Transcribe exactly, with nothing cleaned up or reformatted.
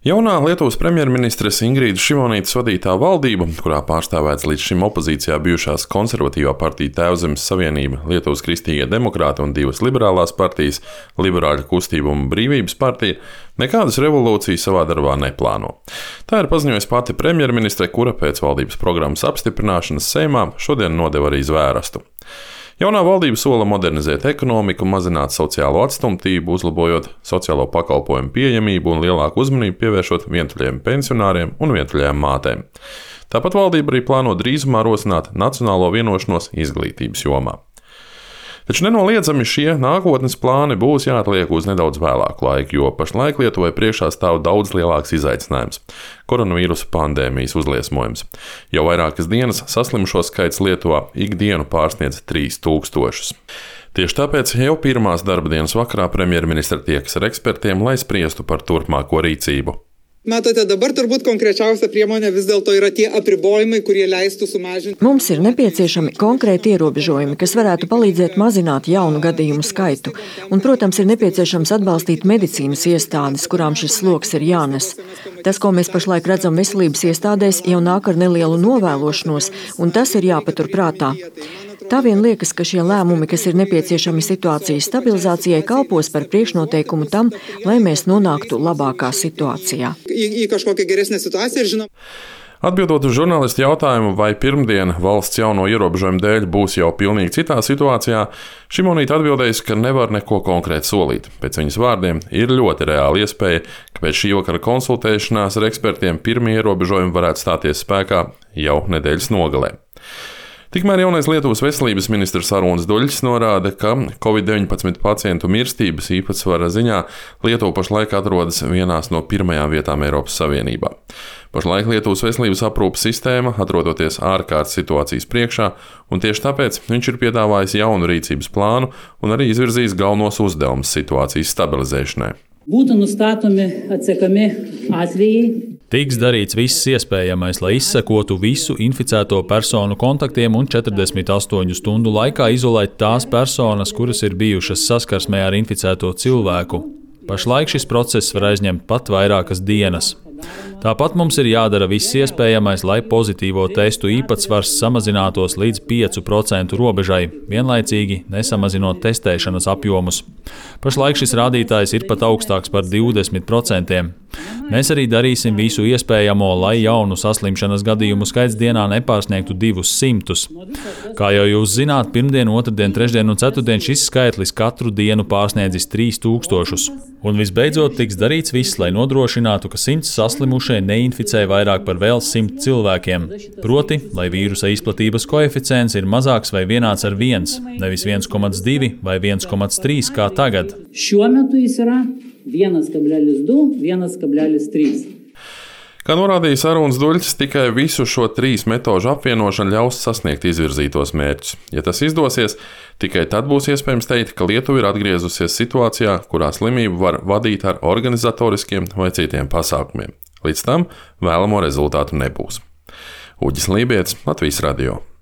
Jaunā Lietuvas premjerministres Ingrīdas Šimonītes vadītā valdība, kurā pārstāvēts līdz šim opozīcijā bijušās konservatīvā partija Tēvzemes Savienība, Lietuvas Kristīgie demokrāti un divas liberālās partijas, Liberāļu kustība un Brīvības partija, nekādas revolūcijas savā darbā neplāno. Tā ir paziņojusi pati premjerministre, kura pēc valdības programmas apstiprināšanas Seimā šodien nodeva arī zvērstu. Jaunā valdība sola modernizēt ekonomiku, mazināt sociālo atstumtību, uzlabojot sociālo pakalpojumu pieejamību un lielāku uzmanību pievēršot vientuļiem pensionāriem un vientuļajām mātēm. Tāpat valdība arī plāno drīzumā rosināt nacionālo vienošanos izglītības jomā. Taču nenoliedzami šie nākotnes plāni būs jāatliek uz nedaudz vēlāku laiku, jo pašlaik Lietuvai priekšā stāv daudz lielāks izaicinājums – koronavīrusa pandēmijas uzliesmojums. Jau vairākas dienas saslimušo skaits Lietuvā ikdienu pārsniedz trīs tūkstošus. Tieši tāpēc jau pirmās darba dienas vakarā premjerministre tiekas ar ekspertiem, lai spriestu par turpmāko rīcību. Matote, dabar turbūt konkrečiausia priemonė vis dėlto yra tie apribojimai, kurie leistų sumažinti. Mums ir nepieciešami konkrēti ierobežojumi, kas varētu palīdzēt mazināt jaunu gadījumu skaitu. Un, protams, ir nepieciešams atbalstīt medicīnas iestādes, kurām šis sloks ir jānes. Tas, ko mēs pašlaik redzam veselības iestādēs, jau nāk ar nelielu novēlošanos, un tas ir jāpatur prātā. Tā vien liekas, ka šie lēmumi, kas ir nepieciešami situācijas stabilizācijai, kalpos par priekšnoteikumu tam, lai mēs nonāktu labākā situācijā. Atbildot uz žurnālistu jautājumu, vai pirmdien valsts jauno ierobežojumu dēļ būs jau pilnīgi citā situācijā, Šimonīte atbildējusi, ka nevar neko konkrēti solīt. Pēc viņas vārdiem ir ļoti reāla iespēja, ka pēc šī vakara konsultēšanās ar ekspertiem pirmie ierobežojumi varētu stāties spēkā jau nedēļas nogalē. Tikmēr jaunais Lietuvas veselības ministrs Arūns Duļģis norāda, ka covid deviņpadsmit pacientu mirstības īpatsvara ziņā Lietuva pašlaik atrodas vienās no pirmajām vietām Eiropas Savienībā. Pašlaik Lietuvas veselības aprūpes sistēma atrodoties ārkārtas situācijas priekšā, un tieši tāpēc viņš ir piedāvājis jaunu rīcības plānu un arī izvirzījis galvenos uzdevumus situācijas stabilizēšanai. Būtu nustatomi atsekami atvejai. Tiks darīts viss iespējamais, lai izsekotu visu inficēto personu kontaktiem un četrdesmit astoņu stundu laikā izolēt tās personas, kuras ir bijušas saskarsmē ar inficēto cilvēku. Pašlaik šis process var aizņemt pat vairākas dienas. Tāpat mums ir jādara viss iespējamais, lai pozitīvo testu īpatsvars samazinātos līdz piecu procentu robežai, vienlaicīgi nesamazinot testēšanas apjomus. Pašlaik šis rādītājs ir pat augstāks par divdesmit procentiem. Mēs arī darīsim visu iespējamo, lai jaunu saslimšanas gadījumu skaits dienā nepārsniegtu divus simtus. Kā jau jūs zināt, pirmdien, otrdien, trešdien un ceturtdien šis skaitlis katru dienu pārsniedzis trīs tūkstošus. Un visbeidzot tiks darīts viss, lai nodrošinātu, ka simts saslimušie neinficē vairāk par vēl simt cilvēkiem. Proti, lai vīrusa izplatības koeficients ir mazāks vai vienāds ar viens, nevis viens komats divi vai viens komats trīs kā tagad. Šiuo metu jis yra viens kablelis du, viens kablelis trīs. Kā norādījis Arūns Duļģis, tikai visu šo trīs metožu apvienošana ļaus sasniegt izvirzītos mērķus. Ja tas izdosies, tikai tad būs iespējams teikt, ka Lietuva ir atgriezusies situācijā, kurā slimību var vadīt ar organizatoriskiem vai citiem pasākumiem. Līdz tam vēlamo rezultātu nebūs. Uģis Lībietis, Latvijas radio.